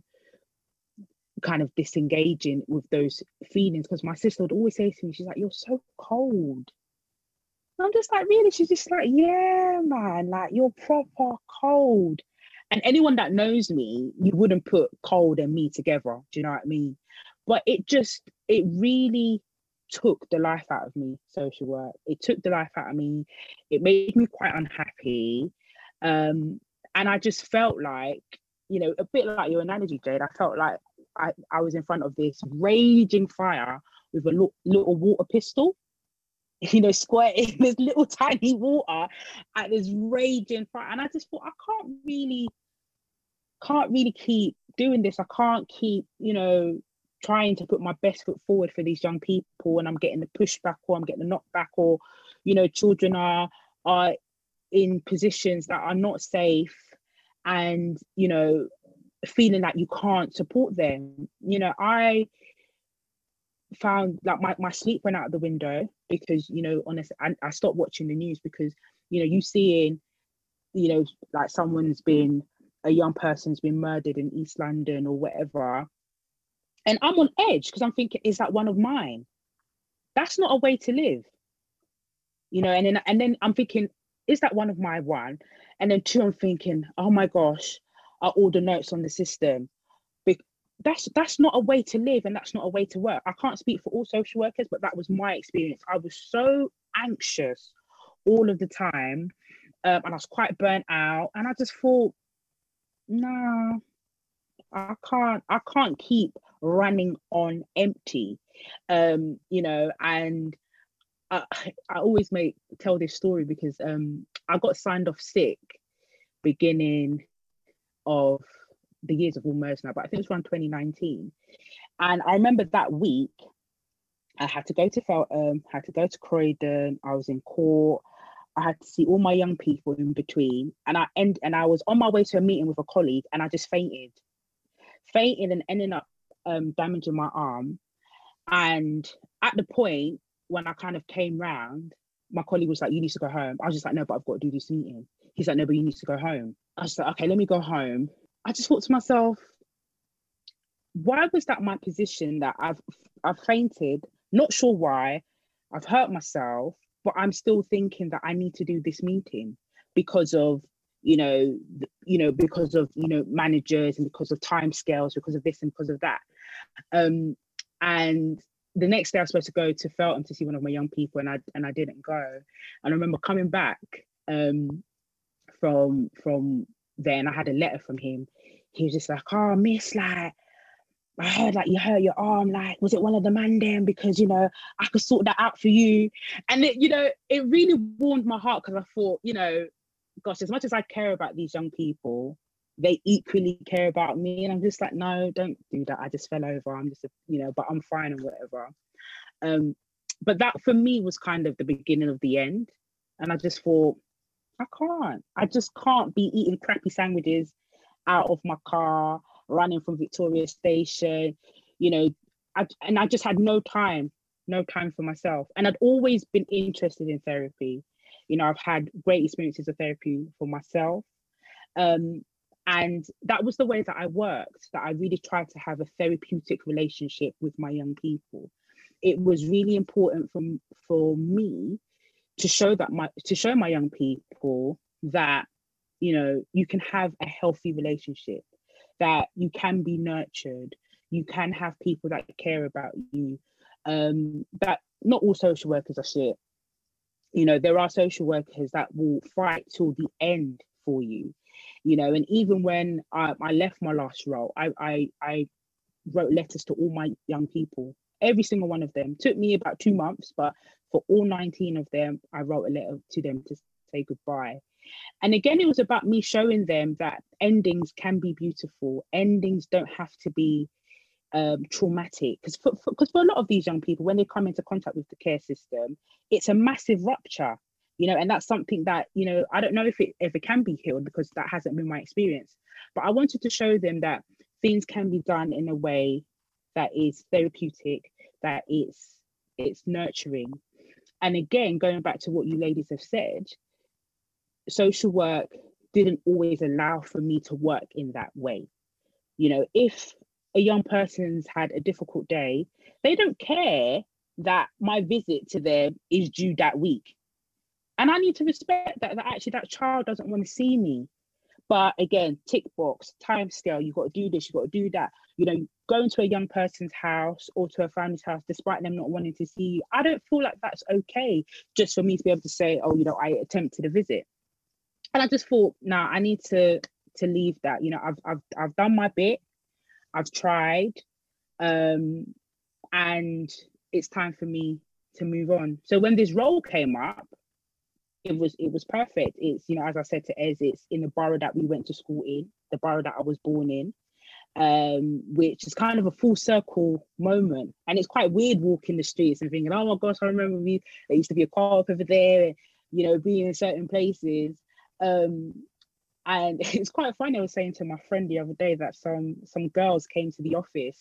E: disengaging with those feelings, because my sister would always say to me, she's like, you're so cold. And I'm just like, really? She's just like, yeah, man, like you're proper cold. And anyone that knows me, you wouldn't put cold and me together. Do you know what I mean? But it really took the life out of me, social work. It took the life out of me. It made me quite unhappy. And I just felt like, a bit like your analogy, Jade, I felt like I was in front of this raging fire with a little water pistol, squirting this little tiny water at this raging fire. And I just thought, I can't really keep doing this. I can't keep, trying to put my best foot forward for these young people, and I'm getting the pushback, or I'm getting the knockback, or children are in positions that are not safe, and feeling like you can't support them. I found like my sleep went out the window, because honestly, I stopped watching the news, because you seeing like a young person's been murdered in East London or whatever. And I'm on edge, because I'm thinking, is that one of mine? That's not a way to live. And then I'm thinking, is that one of my one? And then 2, I'm thinking, oh my gosh, are all the notes on the system? That's not a way to live, and that's not a way to work. I can't speak for all social workers, but that was my experience. I was so anxious all of the time, and I was quite burnt out. And I just thought, no, I can't keep running on empty, and I always tell this story, because I got signed off sick beginning of the years of almost now, but I think it was around 2019. And I remember that week I had to go to Feltham, had to go to Croydon, I was in court, I had to see all my young people in between, and I was on my way to a meeting with a colleague, and I just fainted and ended up damaging my arm. And at the point when I kind of came round, my colleague was like, you need to go home. I was just like, no, but I've got to do this meeting. He's like, no, but you need to go home. I was like, okay, let me go home. I just thought to myself, why was that my position, that I've fainted, not sure why, I've hurt myself, but I'm still thinking that I need to do this meeting because of because of managers, and because of timescales, because of this and because of that. And the next day I was supposed to go to Feltham to see one of my young people, and I didn't go. And I remember coming back from there, and I had a letter from him. He was just like, "Oh, miss, like, I heard like you hurt your arm. Like, was it one of the man them? Because, you know, I could sort that out for you." And it, you know, it really warmed my heart, because I thought, you know, gosh, as much as I care about these young people, they equally care about me. And I'm just like, no, don't do that. I just fell over. I'm just, you know, but I'm fine and whatever. But that for me was kind of the beginning of the end. And I just thought, I just can't be eating crappy sandwiches out of my car, running from Victoria Station, you know. I just had no time for myself. And I'd always been interested in therapy. You know, I've had great experiences of therapy for myself. And that was the way that I worked, that I really tried to have a therapeutic relationship with my young people. It was really important for me to show my young people that, you know, you can have a healthy relationship, that you can be nurtured, you can have people that care about you, that not all social workers are shit. You know, there are social workers that will fight till the end for you, you know. And even when I left my last role, I wrote letters to all my young people, every single one of them. Took me about 2 months, but for all 19 of them, I wrote a letter to them to say goodbye. And again, it was about me showing them that endings can be beautiful. Endings don't have to be traumatic, because for a lot of these young people, when they come into contact with the care system, it's a massive rupture, you know. And that's something that, you know, I don't know if it can be healed, because that hasn't been my experience. But I wanted to show them that things can be done in a way that is therapeutic, that it's nurturing. And again, going back to what you ladies have said, social work didn't always allow for me to work in that way. You know, if a young person's had a difficult day, they don't care that my visit to them is due that week. And I need to respect that actually that child doesn't want to see me. But again, tick box, time scale, you've got to do this, you've got to do that. You know, going to a young person's house or to a family's house, despite them not wanting to see you, I don't feel like that's okay, just for me to be able to say, oh, you know, I attempted a visit. And I just thought, nah, I need to leave that. You know, I've done my bit. I've tried, and it's time for me to move on. So when this role came up, it was perfect. It's, you know, as I said to Ez, it's in the borough that we went to school in, the borough that I was born in, which is kind of a full circle moment. And it's quite weird walking the streets and thinking, oh my gosh, I remember there used to be a co-op over there, and, you know, being in certain places. And it's quite funny. I was saying to my friend the other day that some girls came to the office,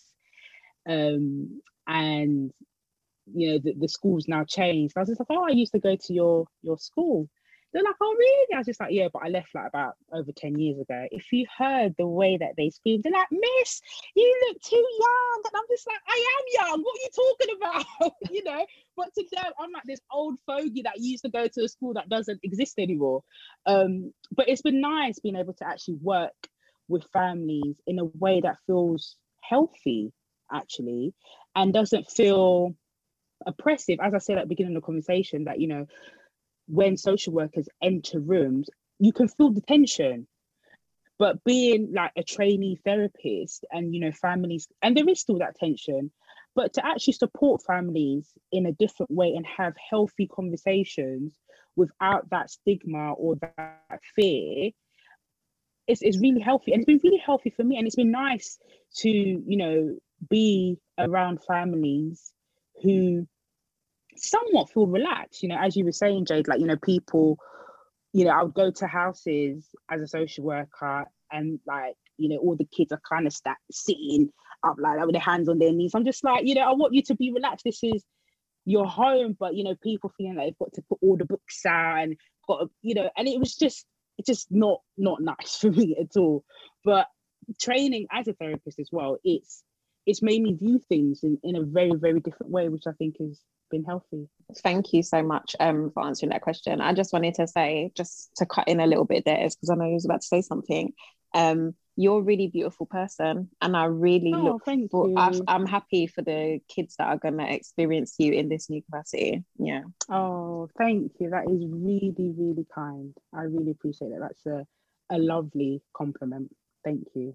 E: and, you know, the school's now changed. I was just like, oh, I used to go to your school. They're like, oh, really? I was just like, yeah, but I left like about over 10 years ago. If you heard the way that they screamed, they're like, miss, you look too young. And I'm just like, I am young. What are you talking about? You know, but to them, I'm like this old fogey that used to go to a school that doesn't exist anymore. But it's been nice being able to actually work with families in a way that feels healthy, actually, and doesn't feel oppressive. As I said at the beginning of the conversation, that, you know, when social workers enter rooms, you can feel the tension. But being like a trainee therapist, and, you know, families, and there is still that tension, but to actually support families in a different way and have healthy conversations without that stigma or that fear, it's really healthy. And it's been really healthy for me. And it's been nice to, you know, be around families who somewhat feel relaxed, you know, as you were saying, Jade, like, you know, people, you know, I would go to houses as a social worker, and, like, you know, all the kids are kind of sitting up like that with their hands on their knees. I'm just like, you know, I want you to be relaxed. This is your home. But, you know, people feeling like they've got to put all the books out and got to, you know, and it's just not nice for me at all. But training as a therapist as well, it's made me view things in a very, very different way, which I think has been healthy.
D: Thank you so much for answering that question. I just wanted to say, just to cut in a little bit there, because I know you was about to say something. you're a really beautiful person, and I really look
E: thank
D: for.
E: you.
D: I'm happy for the kids that are gonna experience you in this new capacity. Yeah.
E: Oh, thank you. That is really, really kind. I really appreciate that. That's a lovely compliment. Thank you.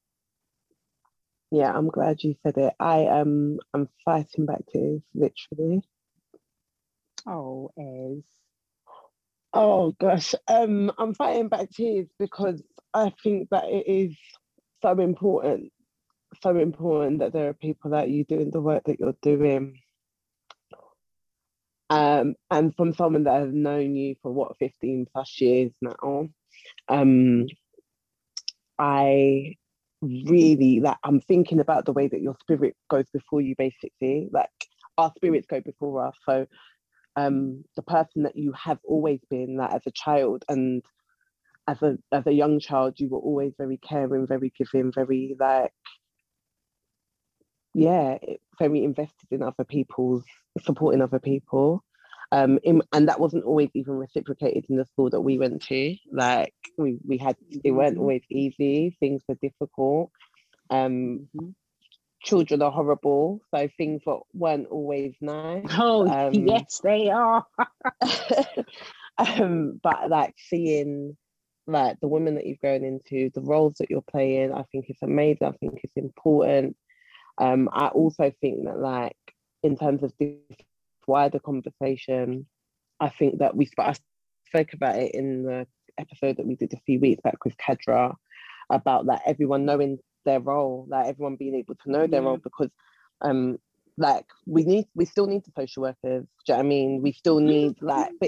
C: Yeah, I'm glad you said it. I'm fighting back tears, literally.
E: Oh, Ez.
C: Oh gosh, I'm fighting back tears because I think that it is so important that there are people like you doing the work that you're doing. And from someone that has known you for what, 15 plus years now, I really like, I'm thinking about the way that your spirit goes before you, basically. Like, our spirits go before us. So the person that you have always been, like, as a child and as a young child, you were always very caring, very giving, very like, yeah, very invested in other people's, supporting other people. And that wasn't always even reciprocated in the school that we went to. Like, we had, it weren't always easy, things were difficult. Children are horrible, so things weren't always nice.
E: Oh, yes, they are.
C: But like, seeing like the women that you've grown into, the roles that you're playing, I think it's amazing. I think it's important. I also think that, like, in terms of this wider conversation, I think that I spoke about it in the episode that we did a few weeks back with Kadra, about like everyone knowing their role, like everyone being able to know their role, because like we still need the social workers. Do you know what I mean? We still need, like, but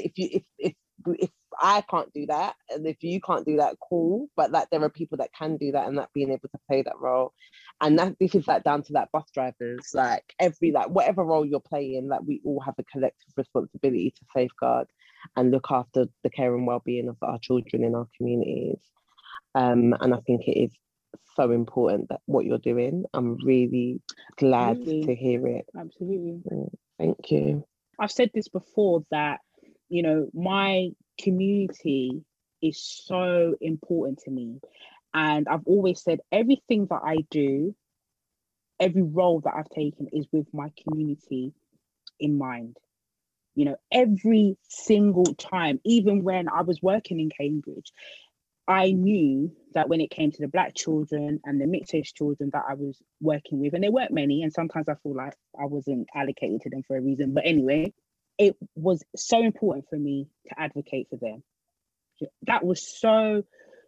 C: if I can't do that, and if you can't do that, cool. But like, there are people that can do that, and that being able to play that role, and that this is like down to like bus drivers, like whatever role you're playing, like we all have a collective responsibility to safeguard and look after the care and well-being of our children in our communities. And I think it is so important that what you're doing. I'm really glad to hear it.
E: Absolutely.
C: Thank you.
E: I've said this before, that, you know, my community is so important to me. And I've always said everything that I do, every role that I've taken is with my community in mind. You know, every single time, even when I was working in Cambridge, I knew that when it came to the Black children and the mixed age children that I was working with, and there weren't many, and sometimes I feel like I wasn't allocated to them for a reason, but anyway, it was so important for me to advocate for them. That was so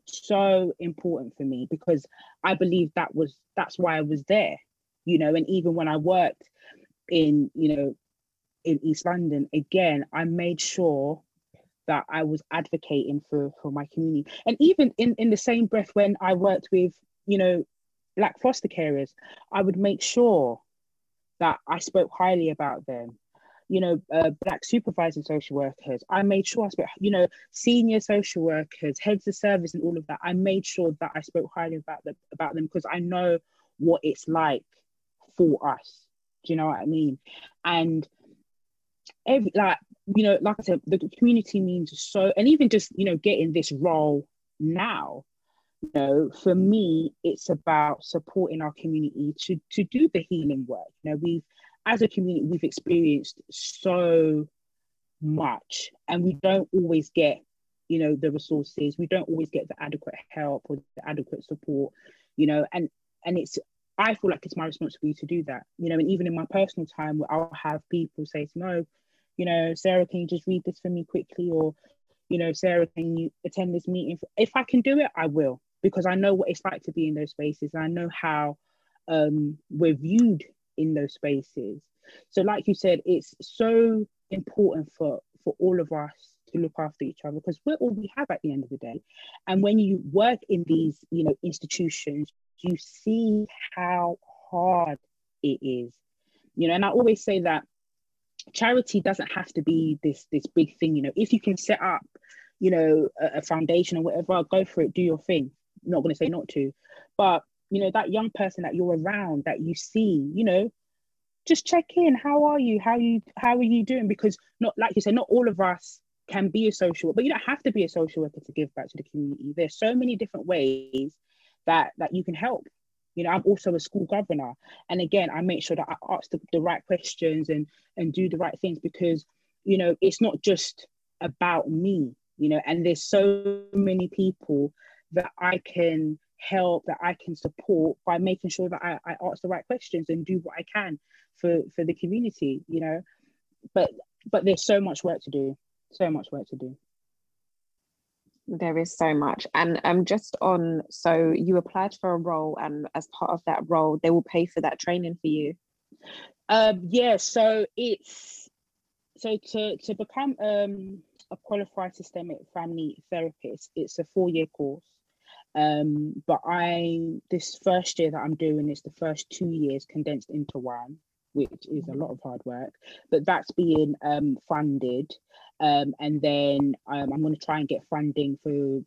E: important for me, because I believe that's why I was there, you know. And even when I worked in, you know, in East London, again, I made sure that I was advocating for my community. And even in the same breath, when I worked with, you know, Black foster carers, I would make sure that I spoke highly about them. You know, Black supervising social workers, I made sure I spoke, you know, senior social workers, heads of service and all of that. I made sure that I spoke highly about them because I know what it's like for us. Do you know what I mean? And like I said, the community means so, and even just, you know, getting this role now, you know, for me, it's about supporting our community to do the healing work. You know, as a community, we've experienced so much, and we don't always get, you know, the resources. We don't always get the adequate help or the adequate support, you know, and I feel like it's my responsibility to do that, you know. And even in my personal time, I'll have people say to me, "No, you know, Sarah, can you just read this for me quickly?" Or, you know, "Sarah, can you attend this meeting?" If I can do it, I will, because I know what it's like to be in those spaces. I know how we're viewed in those spaces. So like you said, it's so important for all of us to look after each other, because we're all we have at the end of the day. And when you work in these, you know, institutions, you see how hard it is, you know. And I always say that charity doesn't have to be this big thing, you know. If you can set up, you know, a foundation or whatever, go for it, do your thing. I'm not going to say not to, but, you know, that young person that you're around, that you see, you know, just check in. How are you? How are you doing? Because, not like you said, not all of us can be a social worker, but you don't have to be a social worker to give back to the community. There's so many different ways that you can help. You know, I'm also a school governor, and again, I make sure that I ask the right questions and do the right things, because, you know, it's not just about me, you know, and there's so many people that I can help, that I can support by making sure that I ask the right questions and do what I can for the community, you know. But there's so much work to do.
D: There is so much. And just on, so you applied for a role, and as part of that role, they will pay for that training for you.
E: Yeah, so it's to become a qualified systemic family therapist, it's a 4-year course. But this first year that I'm doing, it's the first 2 years condensed into one, which is a lot of hard work, but that's being funded. And then I'm going to try and get funding for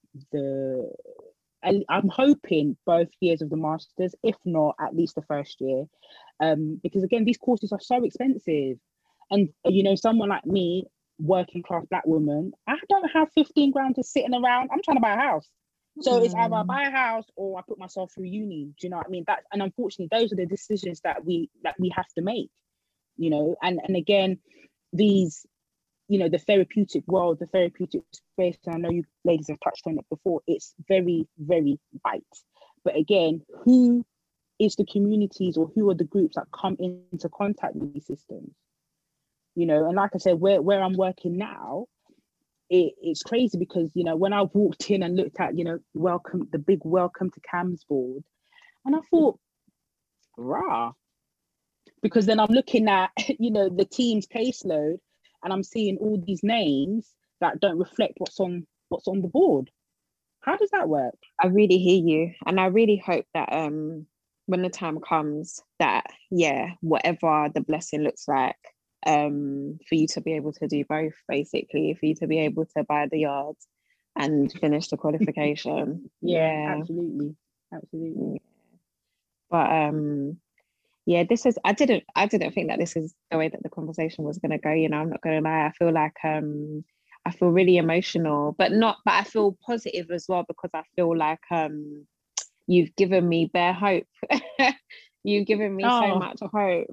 E: I'm hoping both years of the masters, if not at least the first year, because again, these courses are so expensive. And, you know, someone like me, working class Black woman, I don't have 15 grand just sitting around. I'm trying to buy a house. So it's either I buy a house or I put myself through uni. Do you know what I mean? And unfortunately, those are the decisions that we have to make, you know. And again, these, you know, the therapeutic world, the therapeutic space, and I know you ladies have touched on it before, it's very, very white. But again, who is the communities, or who are the groups that come into contact with these systems? You know, and like I said, where I'm working now, it's crazy, because, you know, when I walked in and looked at, you know, the big welcome to CAMHS board, and I thought, rah, because then I'm looking at, you know, the team's caseload, and I'm seeing all these names that don't reflect what's on the board. How does that work?
D: I really hear you, and I really hope that when the time comes, that, yeah, whatever the blessing looks like, for you to be able to do both, basically, for you to be able to buy the yards and finish the qualification.
E: Yeah, absolutely.
D: But yeah, this is, I didn't think that this is the way that the conversation was going to go, you know. I'm not going to lie, I feel like I feel really emotional, but I feel positive as well, because I feel like you've given me bare hope. You've given me so much hope.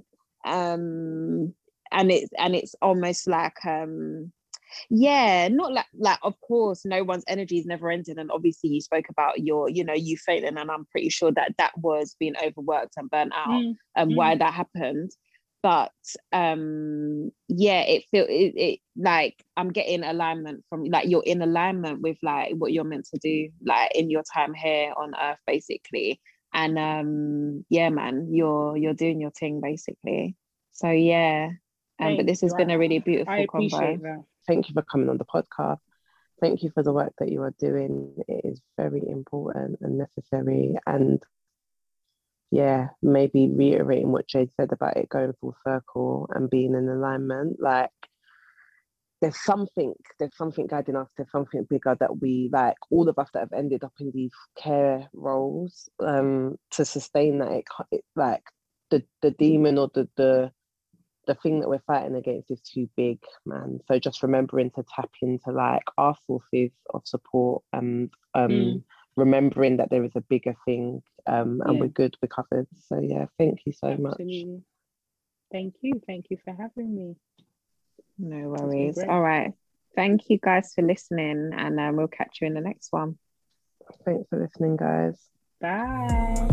D: And it's almost like yeah, not like of course no one's energy is never ending, and obviously you spoke about you failing, and I'm pretty sure that was being overworked and burnt out, why that happened. But yeah, it like I'm getting alignment from, like, you're in alignment with like what you're meant to do, like in your time here on earth, basically. And yeah, man, you're doing your thing, basically. So yeah. But this has been a really beautiful convo.
E: That.
C: Thank you for coming on the podcast. Thank you for the work that you are doing. It is very important and necessary. And yeah, maybe reiterating what Jade said about it going full circle and being in alignment. Like, there's something guiding us. There's something bigger that we, like, all of us that have ended up in these care roles, to sustain that. It like the demon or the thing that we're fighting against is too big, man. So just remembering to tap into like our sources of support, and remembering that there is a bigger thing, and we're good, we're covered. So yeah, thank you so much.
E: Thank you for having me.
D: No worries. All right, thank you guys for listening, and we'll catch you in the next one.
C: Thanks for listening, guys.
E: Bye.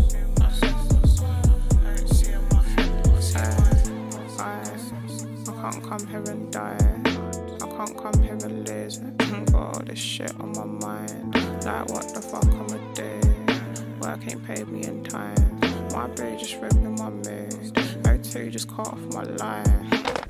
A: I can't come here and die. I can't come here and lose. Got all this shit on my mind. Like, what the fuck am I doing? Work ain't paid me in time. My brain just ripping my mood. O2 just cut off my line.